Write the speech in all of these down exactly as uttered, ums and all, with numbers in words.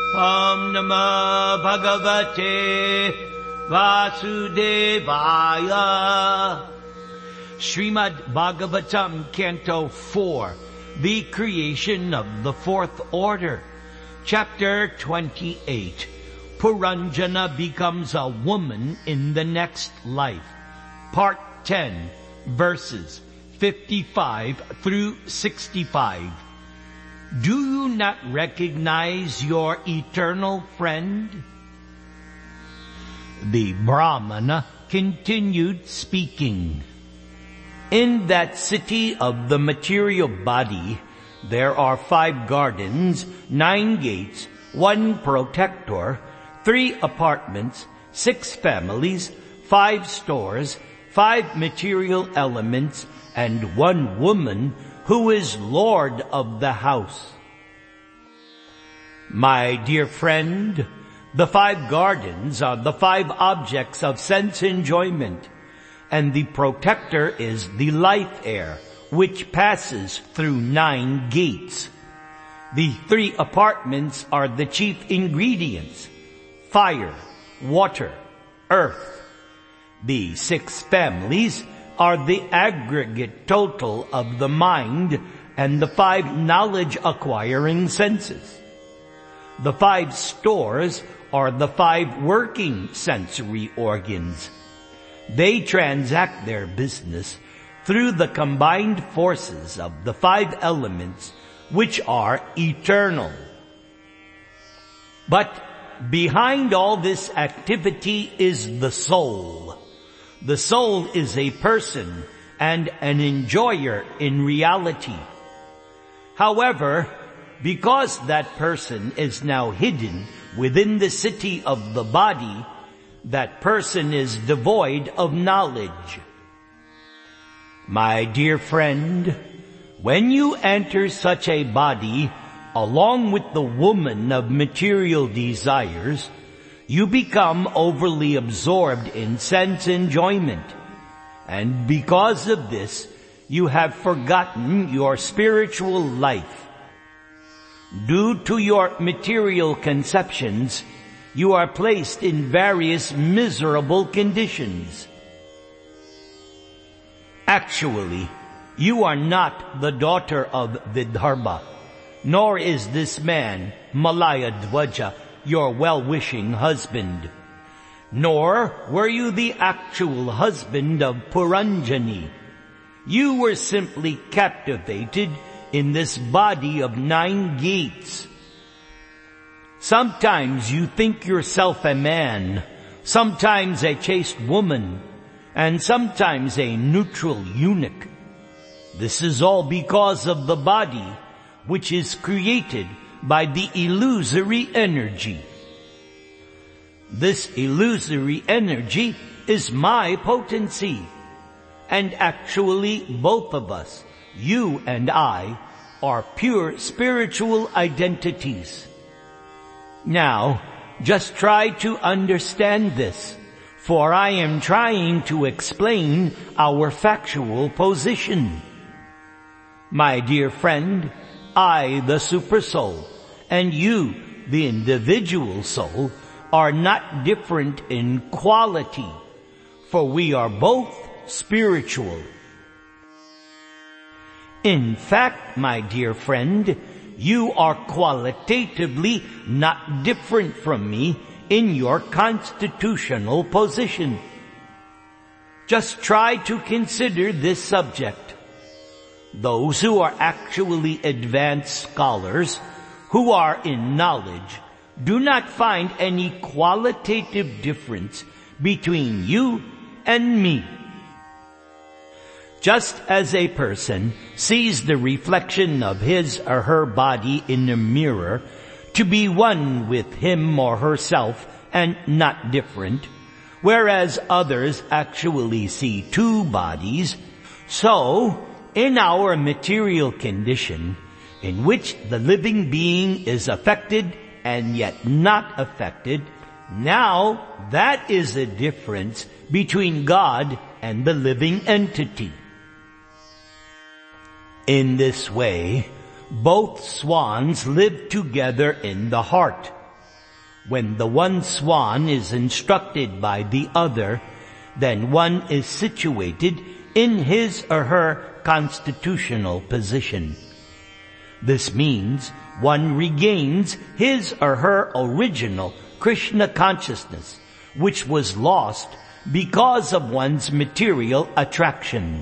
Om Namah Bhagavate Vasudevaya. Srimad Bhagavatam, Canto four, The Creation of the Fourth Order. Chapter twenty-eight. Puranjana becomes a woman in the next life. Part ten, verses fifty-five through sixty-five. Do you not recognize your eternal friend? The Brahmana continued speaking. In that city of the material body, there are five gardens, nine gates, one protector, three apartments, six families, five stores, five material elements, and one woman who is Lord of the house. My dear friend, the five gardens are the five objects of sense enjoyment, and the protector is the life air, which passes through nine gates. The three apartments are the chief ingredients: fire, water, earth. The six families are the aggregate total of the mind and the five knowledge-acquiring senses. The five stores are the five working sensory organs. They transact their business through the combined forces of the five elements, which are eternal. But behind all this activity is the soul. The soul is a person and an enjoyer in reality. However, because that person is now hidden within the city of the body, that person is devoid of knowledge. My dear friend, when you enter such a body, along with the woman of material desires, you become overly absorbed in sense enjoyment. And because of this, you have forgotten your spiritual life. Due to your material conceptions, you are placed in various miserable conditions. Actually, you are not the daughter of Vidarbha, nor is this man, Malayadwaja, your well-wishing husband. Nor were you the actual husband of Puranjani. You were simply captivated in this body of nine gates. Sometimes you think yourself a man, sometimes a chaste woman, and sometimes a neutral eunuch. This is all because of the body, which is created by the illusory energy. This illusory energy is my potency. And actually both of us, you and I, are pure spiritual identities. Now, just try to understand this, for I am trying to explain our factual position. My dear friend, I, the Supersoul, and you, the individual soul, are not different in quality, for we are both spiritual. In fact, my dear friend, you are qualitatively not different from me in your constitutional position. Just try to consider this subject. Those who are actually advanced scholars, who are in knowledge, do not find any qualitative difference between you and me. Just as a person sees the reflection of his or her body in a mirror to be one with him or herself and not different, whereas others actually see two bodies, so in our material condition, in which the living being is affected and yet not affected, now that is the difference between God and the living entity. In this way, both swans live together in the heart, When the one swan is instructed by the other, then one is situated in his or her constitutional position. This means one regains his or her original Krishna consciousness, which was lost because of one's material attraction.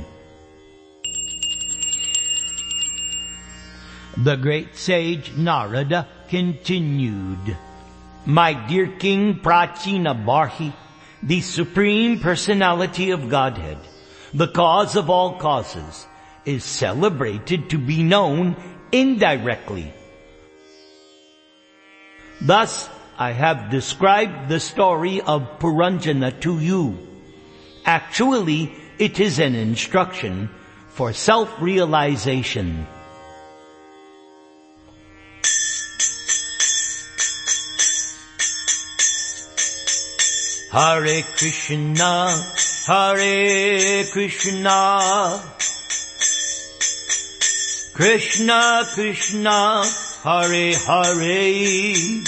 The great sage Narada continued, "My dear King Prachina Barhi, the Supreme Personality of Godhead, the cause of all causes, is celebrated to be known indirectly. Thus, I have described the story of Puranjana to you. Actually, it is an instruction for self-realization." Hare Krishna, Hare Krishna, Krishna Krishna, Hare Hare,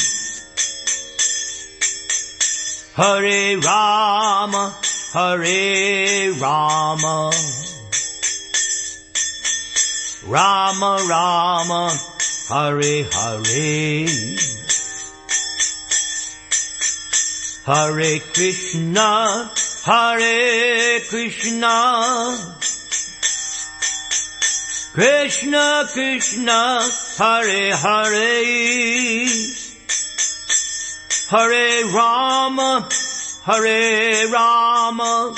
Hare Rama, Hare Rama, Rama Rama, Hare Hare, Hare Krishna, Hare Krishna, Krishna Krishna, Hare Hare, Hare Rama, Hare Rama,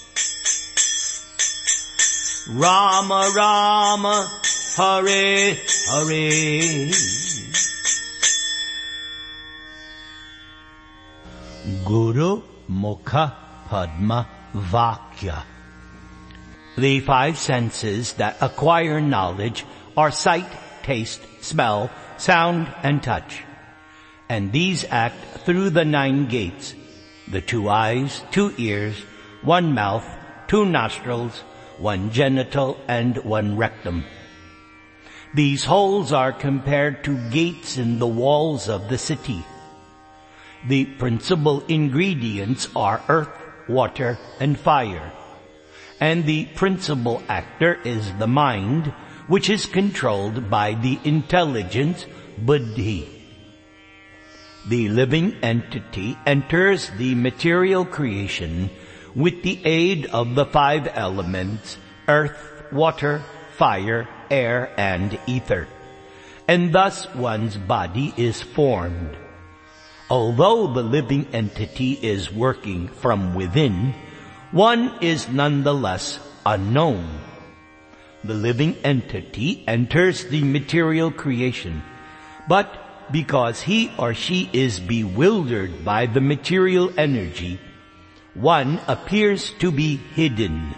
Rama Rama, Hare Hare. Guru Mukha Padma Vakya. The five senses that acquire knowledge are sight, taste, smell, sound, and touch. And these act through the nine gates: the two eyes, two ears, one mouth, two nostrils, one genital, and one rectum. These holes are compared to gates in the walls of the city. The principal ingredients are earth, water, and fire. And the principal actor is the mind, which is controlled by the intelligence, buddhi. The living entity enters the material creation with the aid of the five elements: earth, water, fire, air, and ether. And thus one's body is formed. Although the living entity is working from within, one is nonetheless unknown. The living entity enters the material creation, but because he or she is bewildered by the material energy, one appears to be hidden.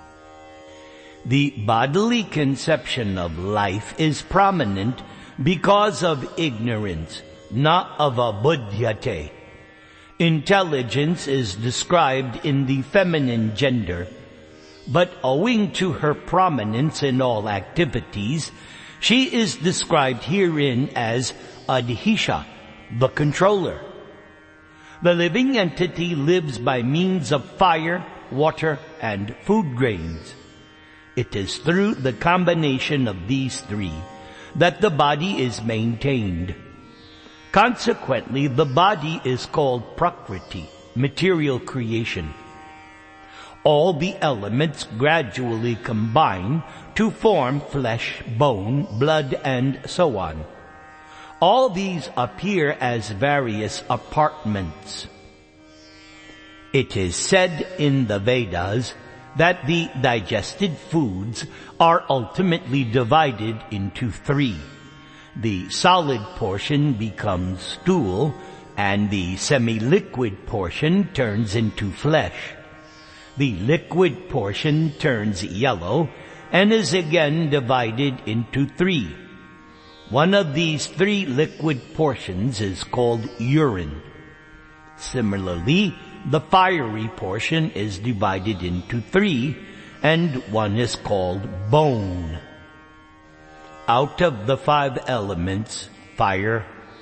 The bodily conception of life is prominent because of ignorance, not of abuddhyate. Intelligence is described in the feminine gender, but owing to her prominence in all activities, she is described herein as adhisha, the controller. The living entity lives by means of fire, water, and food grains. It is through the combination of these three that the body is maintained. Consequently, the body is called Prakriti, material creation. All the elements gradually combine to form flesh, bone, blood, and so on. All these appear as various apartments. It is said in the Vedas that the digested foods are ultimately divided into three. The solid portion becomes stool, and the semi-liquid portion turns into flesh. The liquid portion turns yellow and is again divided into three. One of these three liquid portions is called urine. Similarly, the fiery portion is divided into three, and one is called bone. Out of the five elements, fire,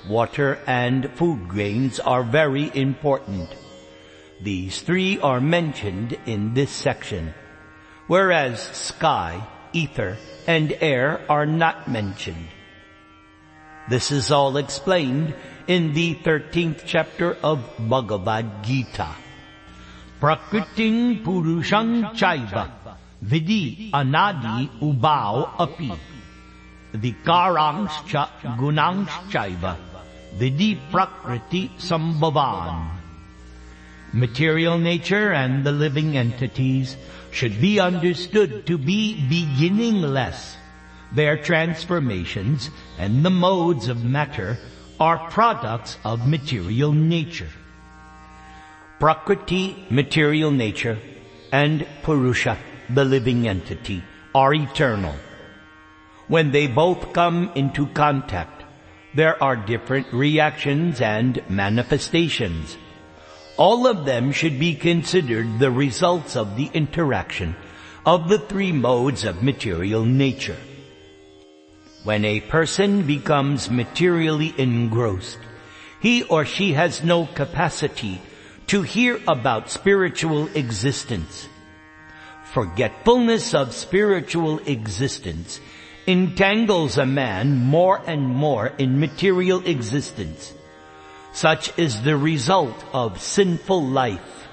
water, and food grains are very important. These three are mentioned in this section, whereas sky, ether, and air are not mentioned. This is all explained in the thirteenth chapter of Bhagavad Gita. Prakriting purushang chaiva vidi anadi ubao api vikarangcha gunangchaiva vidi prakriti sambhavan. Material nature and the living entities should be understood to be beginningless. Their transformations and the modes of matter are products of material nature. Prakriti, material nature, and Purusha, the living entity, are eternal. When they both come into contact, there are different reactions and manifestations. All of them should be considered the results of the interaction of the three modes of material nature. When a person becomes materially engrossed, he or she has no capacity to hear about spiritual existence. Forgetfulness of spiritual existence entangles a man more and more in material existence. Such is the result of sinful life.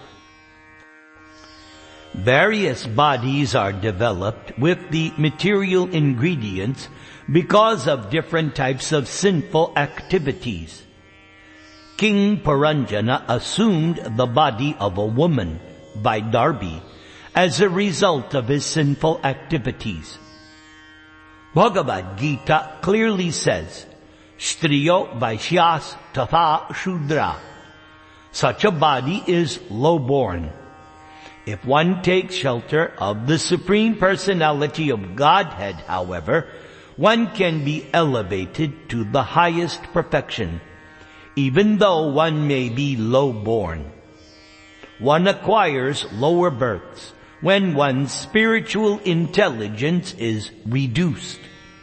Various bodies are developed with the material ingredients because of different types of sinful activities. King Puranjana assumed the body of a woman by Darby as a result of his sinful activities. Bhagavad Gita clearly says, Striyo Vaishyas Tatha Shudra. Such a body is low-born. If one takes shelter of the Supreme Personality of Godhead, however, one can be elevated to the highest perfection, even though one may be low-born. One acquires lower births when one's spiritual intelligence is reduced.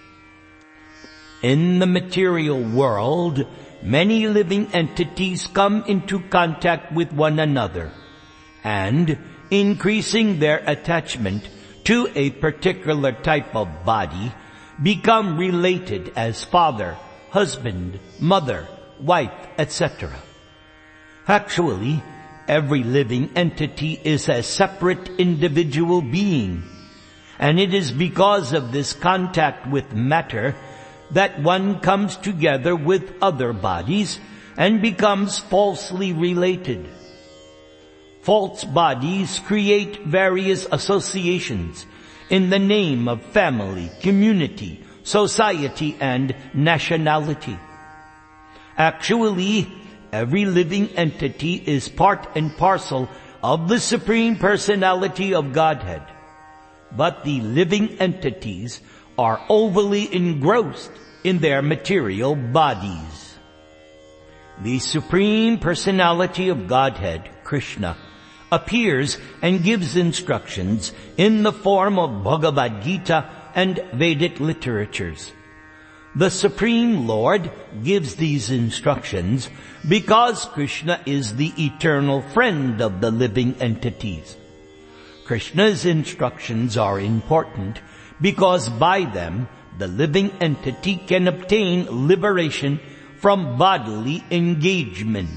In the material world, many living entities come into contact with one another, and increasing their attachment to a particular type of body, become related as father, husband, mother, wife, et cetera. Actually, every living entity is a separate individual being, and it is because of this contact with matter that one comes together with other bodies and becomes falsely related. False bodies create various associations in the name of family, community, society, and nationality. Actually, every living entity is part and parcel of the Supreme Personality of Godhead. But the living entities are overly engrossed in their material bodies. The Supreme Personality of Godhead, Krishna, appears and gives instructions in the form of Bhagavad Gita and Vedic literatures. The Supreme Lord gives these instructions because Krishna is the eternal friend of the living entities. Krishna's instructions are important because by them the living entity can obtain liberation from bodily engagement.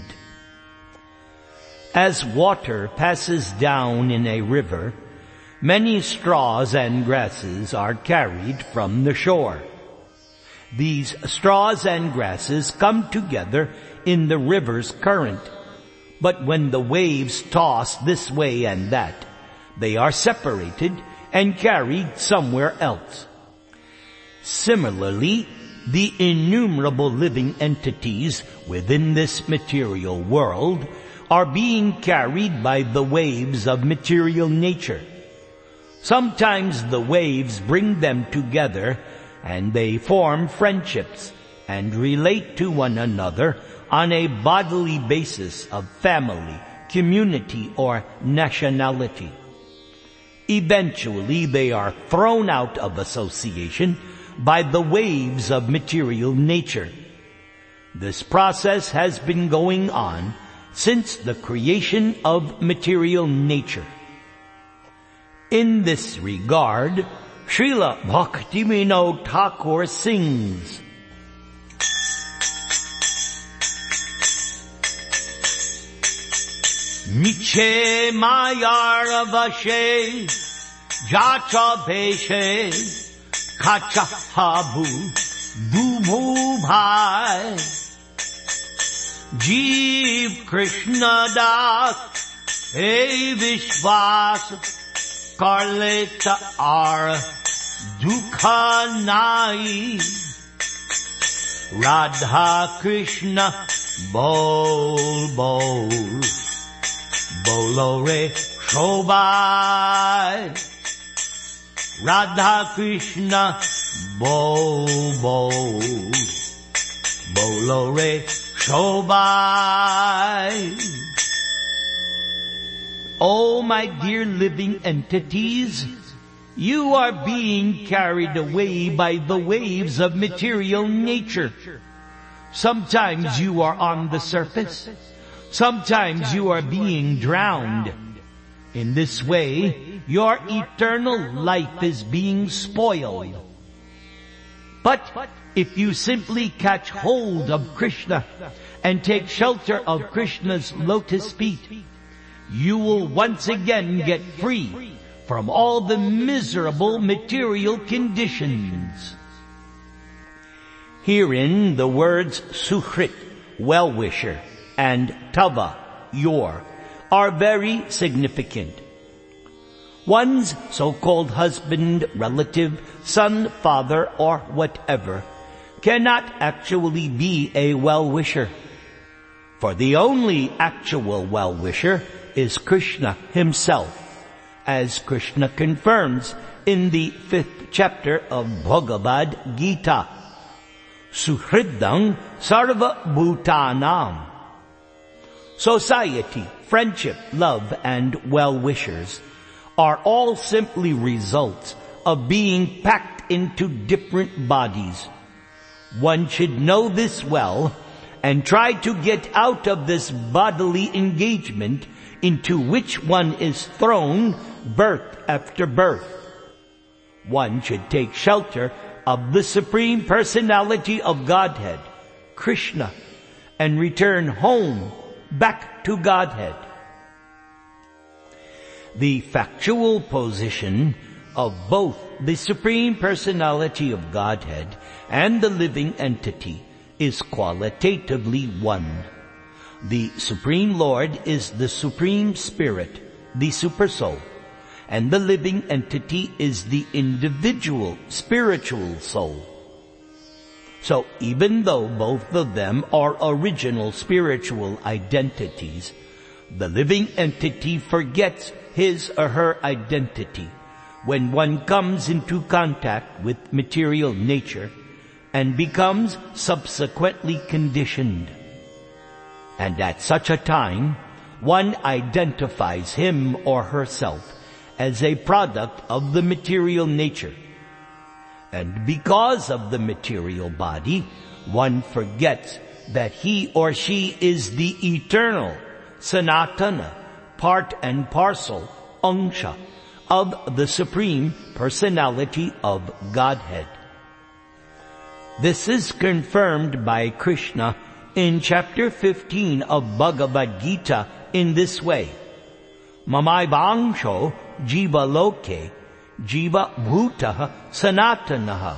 As water passes down in a river, many straws and grasses are carried from the shore. These straws and grasses come together in the river's current, but when the waves toss this way and that, they are separated and carried somewhere else. Similarly, the innumerable living entities within this material world are being carried by the waves of material nature. Sometimes the waves bring them together and they form friendships and relate to one another on a bodily basis of family, community, or nationality. Eventually, they are thrown out of association by the waves of material nature. This process has been going on since the creation of material nature. In this regard, Srila Bhaktivinoda Thakur sings, Miche mayar vashe, jacha beshe, kacha habu, dumu bhai. Jeev Krishna das, hey Vishwas, Karleta ar dukha nai. Radha Krishna bol bol, bolo re shobai. Radha Krishna bol bol, bolo re shobai. Oh, my dear living entities, you are being carried away by the waves of material nature. Sometimes you are on the surface. Sometimes you are being drowned. In this way, your eternal life is being spoiled. But if you simply catch hold of Krishna and take shelter of Krishna's lotus feet, you will once again get free from all the miserable material conditions. Herein the words Suhrit, well-wisher, and Tava, your, are very significant. One's so-called husband, relative, son, father, or whatever cannot actually be a well-wisher. For the only actual well-wisher is Krishna himself, as Krishna confirms in the fifth chapter of Bhagavad Gita. Suhridang sarva bhutanam. Society, friendship, love, and well-wishers are all simply results of being packed into different bodies. One should know this well and try to get out of this bodily engagement into which one is thrown birth after birth. One should take shelter of the Supreme Personality of Godhead, Krishna, and return home back to Godhead. The factual position of both the Supreme Personality of Godhead and the living entity is qualitatively one. The Supreme Lord is the Supreme Spirit, the Supersoul, and the living entity is the individual spiritual soul. So even though both of them are original spiritual identities, the living entity forgets his or her identity when one comes into contact with material nature and becomes subsequently conditioned. And at such a time, one identifies him or herself as a product of the material nature. And because of the material body, one forgets that he or she is the eternal, Sanatana, part and parcel, Angsha, of the Supreme Personality of Godhead. This is confirmed by Krishna in chapter fifteen of Bhagavad Gita in this way. Mamaivangsho jiva loke jiva bhutaha sanatanaha.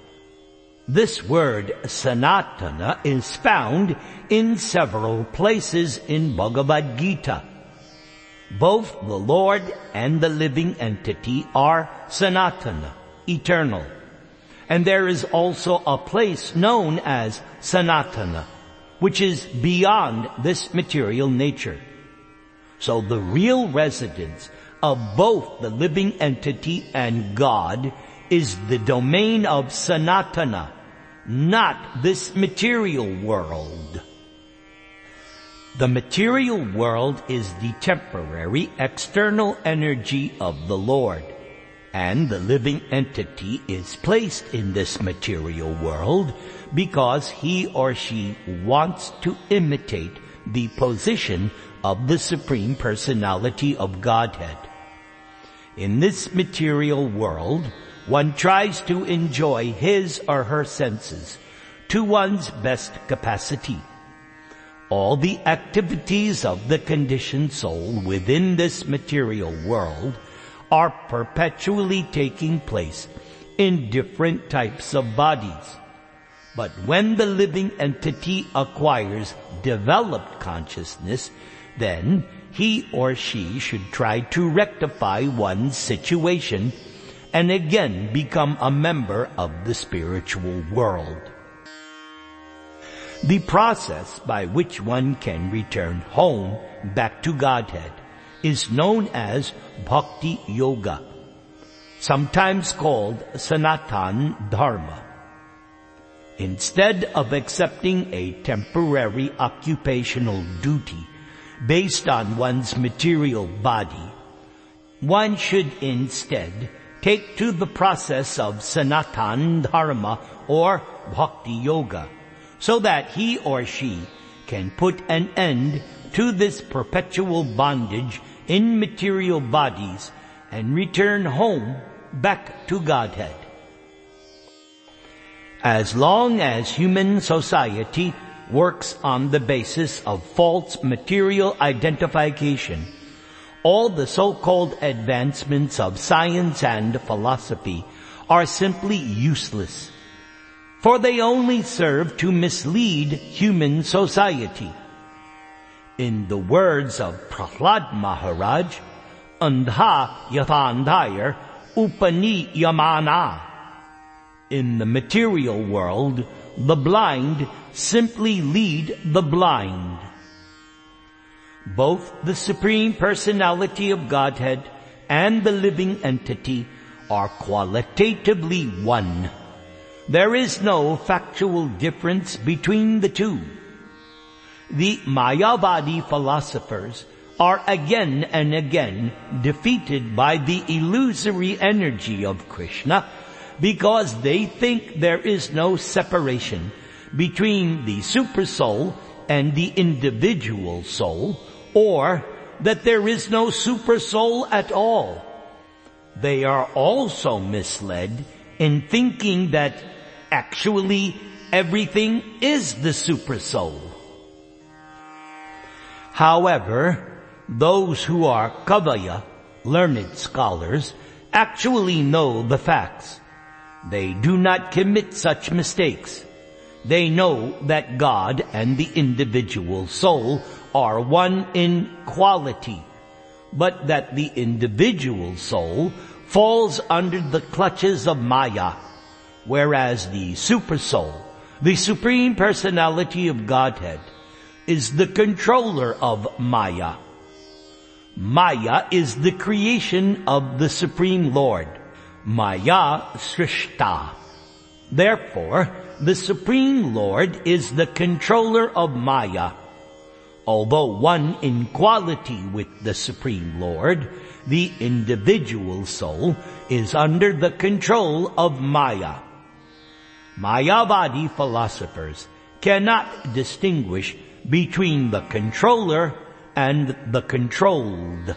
This word sanatana is found in several places in Bhagavad Gita. Both the Lord and the living entity are sanatana, eternal. And there is also a place known as Sanatana, which is beyond this material nature. So the real residence of both the living entity and God is the domain of Sanatana, not this material world. The material world is the temporary external energy of the Lord. and the living entity is placed in this material world because he or she wants to imitate the position of the Supreme Personality of Godhead. In this material world, one tries to enjoy his or her senses to one's best capacity. All the activities of the conditioned soul within this material world are perpetually taking place in different types of bodies. But when the living entity acquires developed consciousness, then he or she should try to rectify one's situation and again become a member of the spiritual world. The process by which one can return home back to Godhead is known as Bhakti Yoga, sometimes called Sanatana Dharma. Instead of accepting a temporary occupational duty based on one's material body, one should instead take to the process of Sanatana Dharma or Bhakti Yoga, so that he or she can put an end to this perpetual bondage in material bodies and return home back to Godhead. As long as human society works on the basis of false material identification, all the so-called advancements of science and philosophy are simply useless, for they only serve to mislead human society. In the words of Prahlad Maharaj, Andha yathandhayar upani yamana. In the material world, the blind simply lead the blind. Both the Supreme Personality of Godhead and the living entity are qualitatively one. There is no factual difference between the two. The Mayavadi philosophers are again and again defeated by the illusory energy of Krishna because they think there is no separation between the supersoul and the individual soul, or that there is no supersoul at all. They are also misled in thinking that actually everything is the supersoul. However, those who are Kavaya, learned scholars, actually know the facts. They do not commit such mistakes. They know that God and the individual soul are one in quality, but that the individual soul falls under the clutches of Maya, whereas the supersoul, the Supreme Personality of Godhead, is the controller of Maya. Maya is the creation of the Supreme Lord. Maya Srishta. Therefore, the Supreme Lord is the controller of Maya. Although one in quality with the Supreme Lord, the individual soul is under the control of Maya. Mayavadi philosophers cannot distinguish between the controller and the controlled.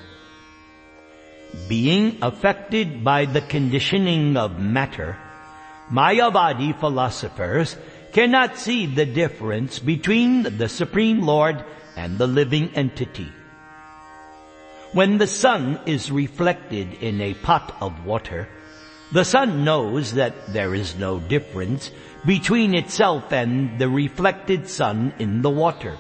Being affected by the conditioning of matter, Mayavadi philosophers cannot see the difference between the Supreme Lord and the living entity. When the sun is reflected in a pot of water, the sun knows that there is no difference between itself and the reflected sun in the water.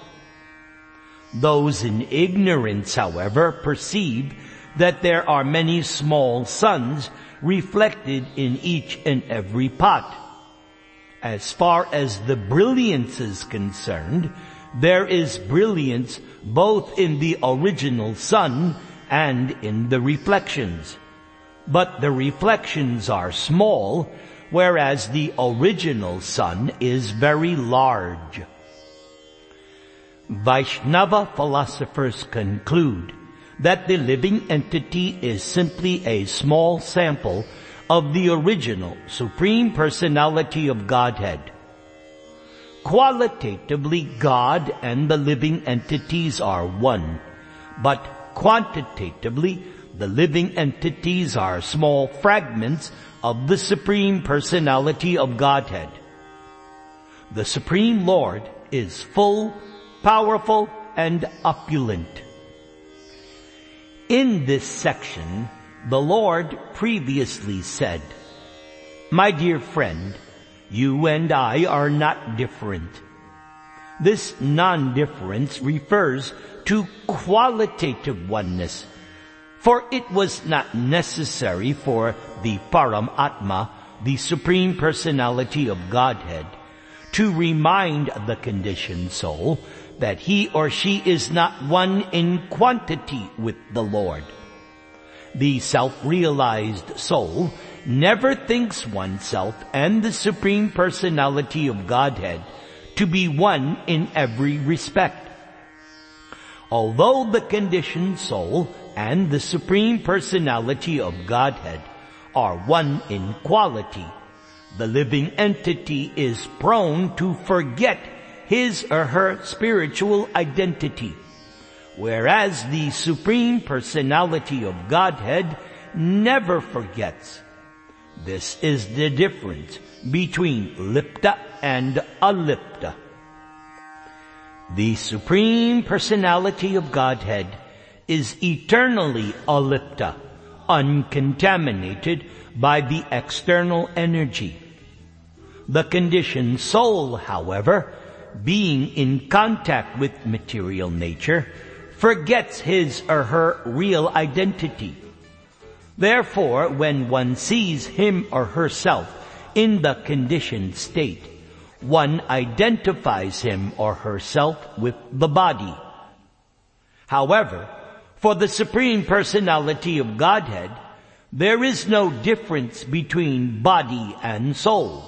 Those in ignorance, however, perceive that there are many small suns reflected in each and every pot. As far as the brilliance is concerned, there is brilliance both in the original sun and in the reflections. But the reflections are small, whereas the original sun is very large. Vaishnava philosophers conclude that the living entity is simply a small sample of the original Supreme Personality of Godhead. Qualitatively, God and the living entities are one, but quantitatively, the living entities are small fragments of the Supreme Personality of Godhead. The Supreme Lord is full, powerful, and opulent. In this section, the Lord previously said, "My dear friend, you and I are not different." This non-difference refers to qualitative oneness, for it was not necessary for the Paramatma, the Supreme Personality of Godhead, to remind the conditioned soul that he or she is not one in quantity with the Lord. The self-realized soul never thinks oneself and the Supreme Personality of Godhead to be one in every respect. Although the conditioned soul and the Supreme Personality of Godhead are one in quality, the living entity is prone to forget his or her spiritual identity, whereas the Supreme Personality of Godhead never forgets. This is the difference between lipta and alipta. The Supreme Personality of Godhead is eternally alipta, uncontaminated by the external energy. The conditioned soul, however, being in contact with material nature, forgets his or her real identity. Therefore, when one sees him or herself in the conditioned state, one identifies him or herself with the body. However, for the Supreme Personality of Godhead, there is no difference between body and soul.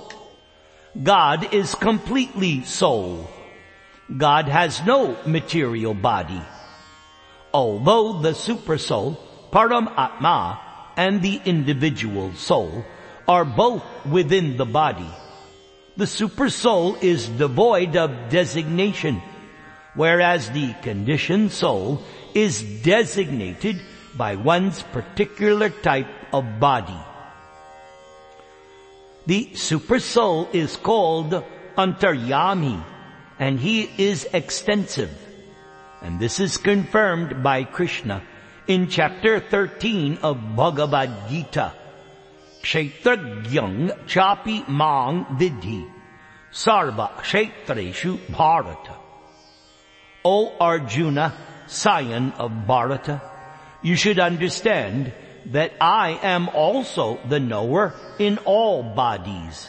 God is completely soul. God has no material body. Although the Supersoul, Paramatma, and the individual soul are both within the body, the Supersoul is devoid of designation, whereas the conditioned soul is designated by one's particular type of body. The Supersoul is called Antaryami, and he is extensive. And this is confirmed by Krishna in chapter thirteen of Bhagavad Gita. Kshetragyang chapi mang vidhi sarva kshetreshu bharata. O Arjuna, scion of Bharata, you should understand that I am also the knower in all bodies.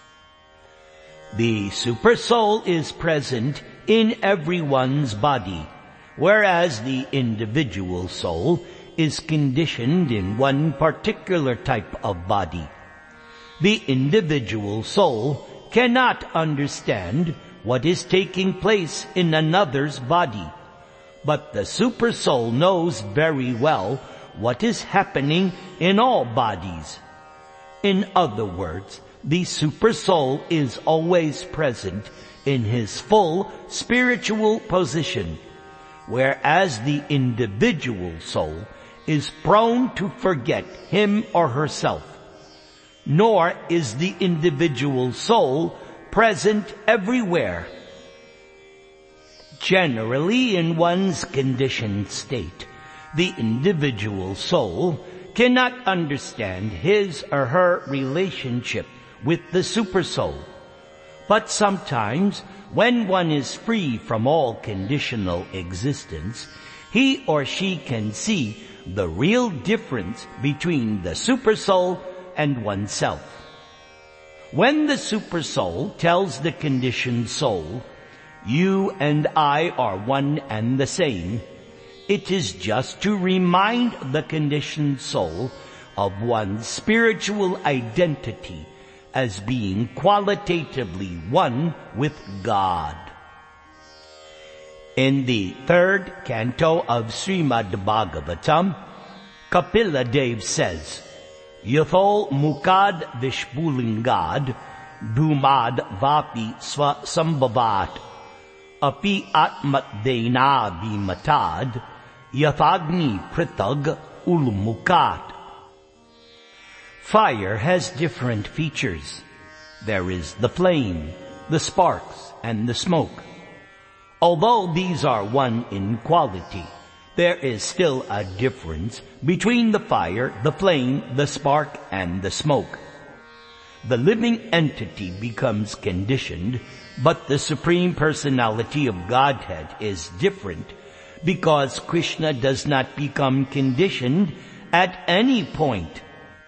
The Supersoul is present in everyone's body, whereas the individual soul is conditioned in one particular type of body. The individual soul cannot understand what is taking place in another's body, but the Supersoul knows very well what is happening in all bodies. In other words, the Supersoul is always present in his full spiritual position, whereas the individual soul is prone to forget him or herself. Nor is the individual soul present everywhere. Generally, in one's conditioned state, the individual soul cannot understand his or her relationship with the Supersoul. But sometimes, when one is free from all conditional existence, he or she can see the real difference between the Supersoul and oneself. When the Supersoul tells the conditioned soul, "You and I are one and the same," it is just to remind the conditioned soul of one's spiritual identity as being qualitatively one with God. In the third canto of Srimad Bhagavatam, Kapila Dev says, Yathol mukad vishpulingad, dhumad vapi sva sambhavat, api atmat dena vimatad, yathagni pritag ulmukat. Fire has different features. There is the flame, the sparks, and the smoke. Although these are one in quality, there is still a difference between the fire, the flame, the spark, and the smoke. The living entity becomes conditioned, but the Supreme Personality of Godhead is different because Krishna does not become conditioned at any point.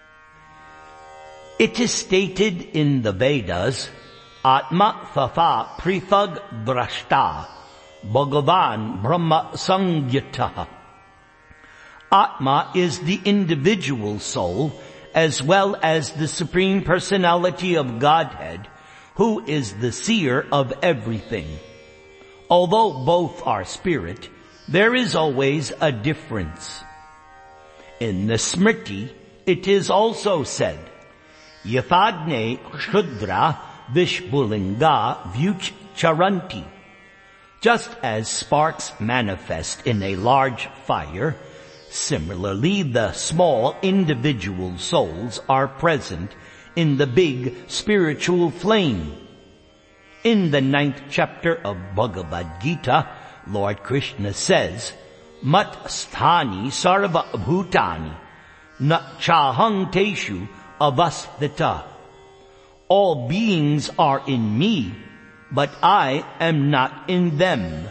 It is stated in the Vedas, Atma Thafa Prithag Drashta Bhagavan Brahma Sangyataha. Atma is the individual soul as well as the Supreme Personality of Godhead, who is the seer of everything. Although both are spirit, there is always a difference. In the Smriti, it is also said, Yathadne Shudra Vishpulinga Vyuch Charanti. Just as sparks manifest in a large fire, similarly the small individual souls are present in the big spiritual flame. In the ninth chapter of Bhagavad Gita, Lord Krishna says, Mat sthani sarva bhutani na chahang teshu avasthita. All beings are in me, but I am not in them.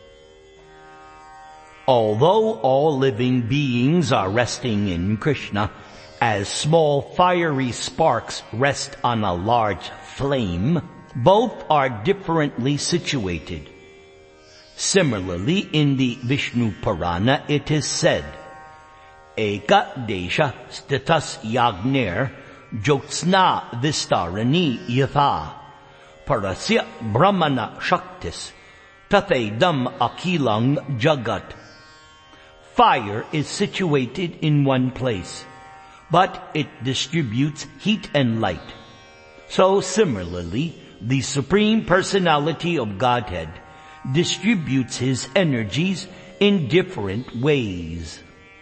Although all living beings are resting in Krishna, as small fiery sparks rest on a large flame, both are differently situated. Similarly, in the Vishnu Purana it is said, Eka desha stitas yagner jyotsna vistarani yatha parasya brahmana shaktis tathedam akilang jagat. Fire is situated in one place, but it distributes heat and light. So similarly, the Supreme Personality of Godhead distributes his energies in different ways.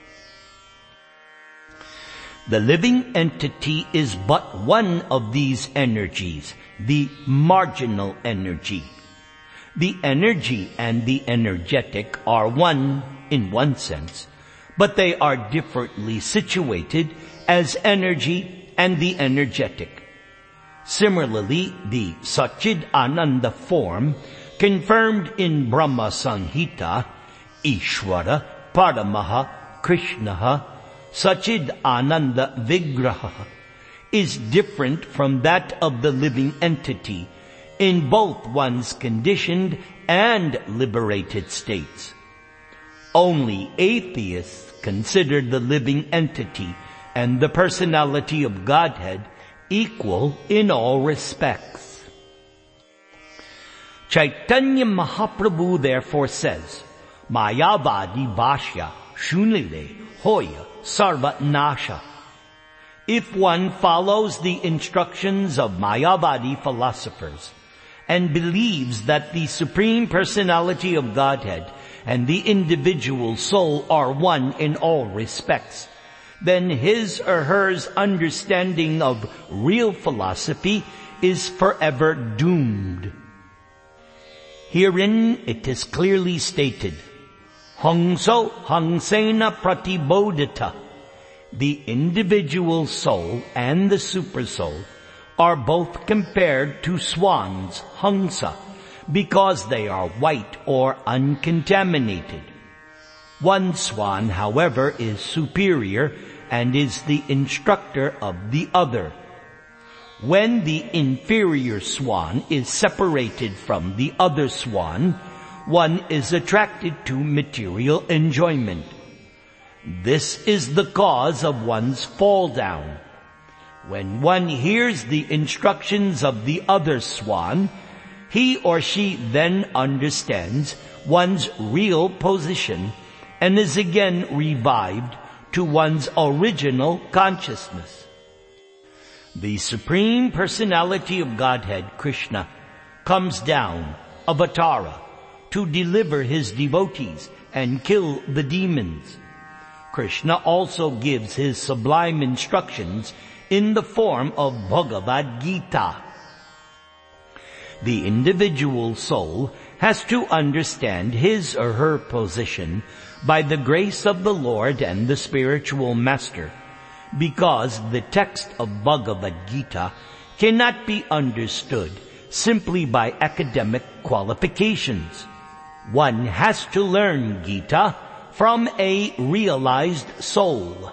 The living entity is but one of these energies, the marginal energy. The energy and the energetic are one in one sense, but they are differently situated as energy and the energetic. Similarly, the Satchid Ananda form confirmed in Brahma Sanghita, Ishvara, Paramaha, Krishnaha, Satchid Ananda Vigraha, is different from that of the living entity in both one's conditioned and liberated states. Only atheists consider the living entity and the personality of Godhead equal in all respects. Chaitanya Mahaprabhu therefore says, Mayavadi Bhashya Shunile Hoya Sarva Nasha. If one follows the instructions of Mayavadi philosophers and believes that the Supreme Personality of Godhead and the individual soul are one in all respects, then his or her understanding of real philosophy is forever doomed. Herein it is clearly stated, Hangso hangsena pratibodhita. The individual soul and the supersoul are both compared to swans, hangsa, because they are white or uncontaminated. One swan, however, is superior and is the instructor of the other. When the inferior swan is separated from the other swan, one is attracted to material enjoyment. This is the cause of one's fall down. When one hears the instructions of the other swan, he or she then understands one's real position and is again revived to one's original consciousness. The Supreme Personality of Godhead, Krishna, comes down, Avatara, to deliver his devotees and kill the demons. Krishna also gives his sublime instructions in the form of Bhagavad Gita. The individual soul has to understand his or her position by the grace of the Lord and the spiritual master, because the text of Bhagavad Gita cannot be understood simply by academic qualifications. One has to learn Gita from a realized soul.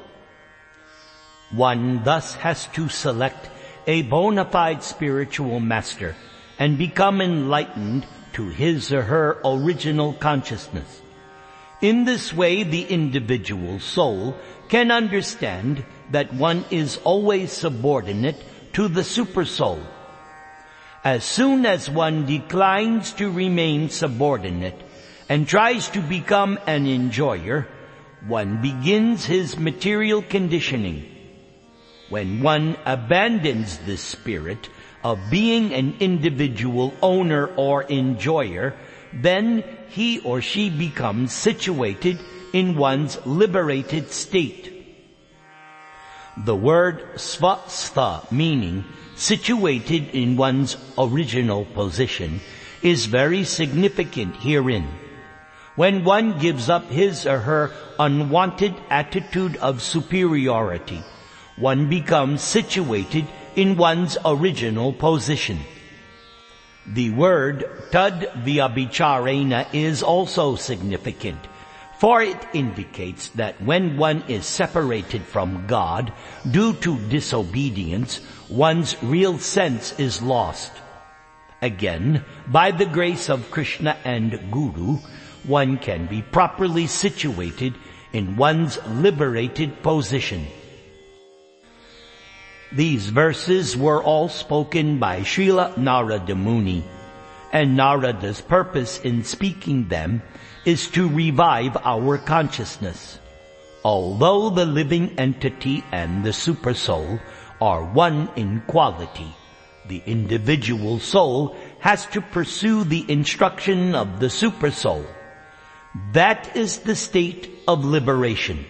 One thus has to select a bona fide spiritual master and become enlightened to his or her original consciousness. In this way, the individual soul can understand that one is always subordinate to the supersoul. As soon as one declines to remain subordinate and tries to become an enjoyer, one begins his material conditioning. When one abandons this spirit of being an individual owner or enjoyer, then he or she becomes situated in one's liberated state. The word svastha, meaning situated in one's original position, is very significant herein. When one gives up his or her unwanted attitude of superiority, one becomes situated in one's original position. The word tad vyabhicharena is also significant, for it indicates that when one is separated from God due to disobedience, one's real sense is lost. Again, by the grace of Krishna and Guru, one can be properly situated in one's liberated position. These verses were all spoken by Srila Narada Muni, and Narada's purpose in speaking them is to revive our consciousness. Although the living entity and the supersoul are one in quality, the individual soul has to pursue the instruction of the supersoul. That is the state of liberation.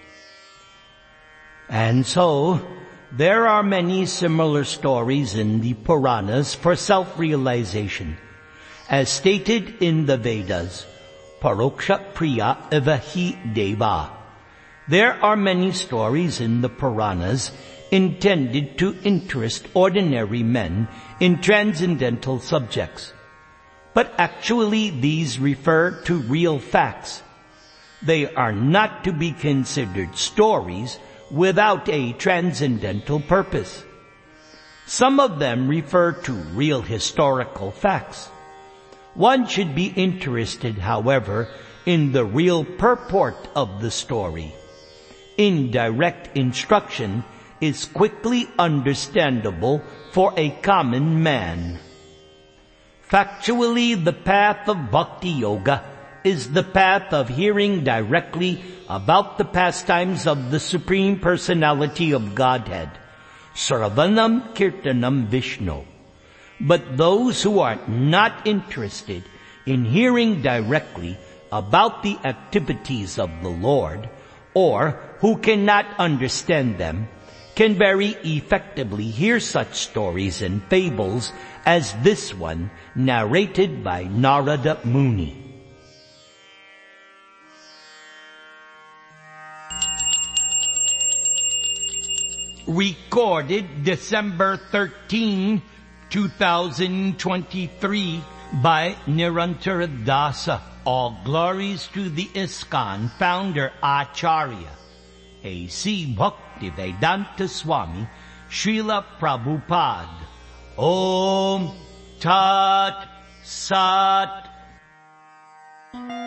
And so, there are many similar stories in the Puranas for self-realization. As stated in the Vedas, Paroksha Priya Evahi Deva. There are many stories in the Puranas intended to interest ordinary men in transcendental subjects. But actually these refer to real facts. They are not to be considered stories without a transcendental purpose. Some of them refer to real historical facts. One should be interested, however, in the real purport of the story. Indirect instruction is quickly understandable for a common man. Factually, the path of Bhakti Yoga is the path of hearing directly about the pastimes of the Supreme Personality of Godhead, Sravanam Kirtanam Vishnu. But those who are not interested in hearing directly about the activities of the Lord, or who cannot understand them, can very effectively hear such stories and fables as this one narrated by Narada Muni. Recorded December thirteenth, two thousand twenty-three by Nirantara Dasa. All glories to the ISKCON founder Acharya, A C Bhaktivedanta Swami, Srila Prabhupada. Om Tat Sat.